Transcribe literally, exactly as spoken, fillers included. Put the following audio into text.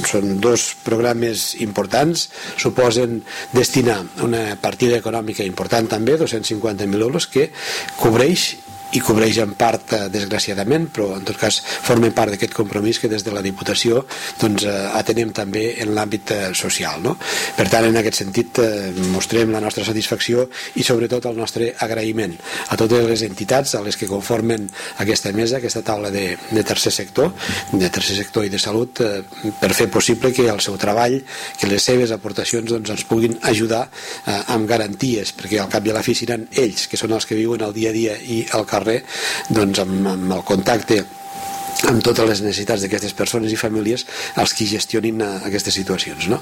són dos programes importants, suposen destinar una partida econòmica important també, dos-cents cinquanta mil euros, que cobreix i cobreix en part, desgraciadament, però en tot cas formen part d'aquest compromís que des de la Diputació doncs, atenem també en l'àmbit social, no? Per tant, en aquest sentit mostrem la nostra satisfacció i sobretot el nostre agraïment a totes les entitats a les que conformen aquesta mesa, aquesta taula de, de tercer sector de tercer sector i de salut, per fer possible que el seu treball, que les seves aportacions doncs, ens puguin ajudar eh, amb garanties, perquè al cap i a la fi seran ells, que són els que viuen el dia a dia i el carrer, doncs amb, amb el contacte amb totes les necessitats d'aquestes persones i famílies els que gestionin aquestes situacions, no?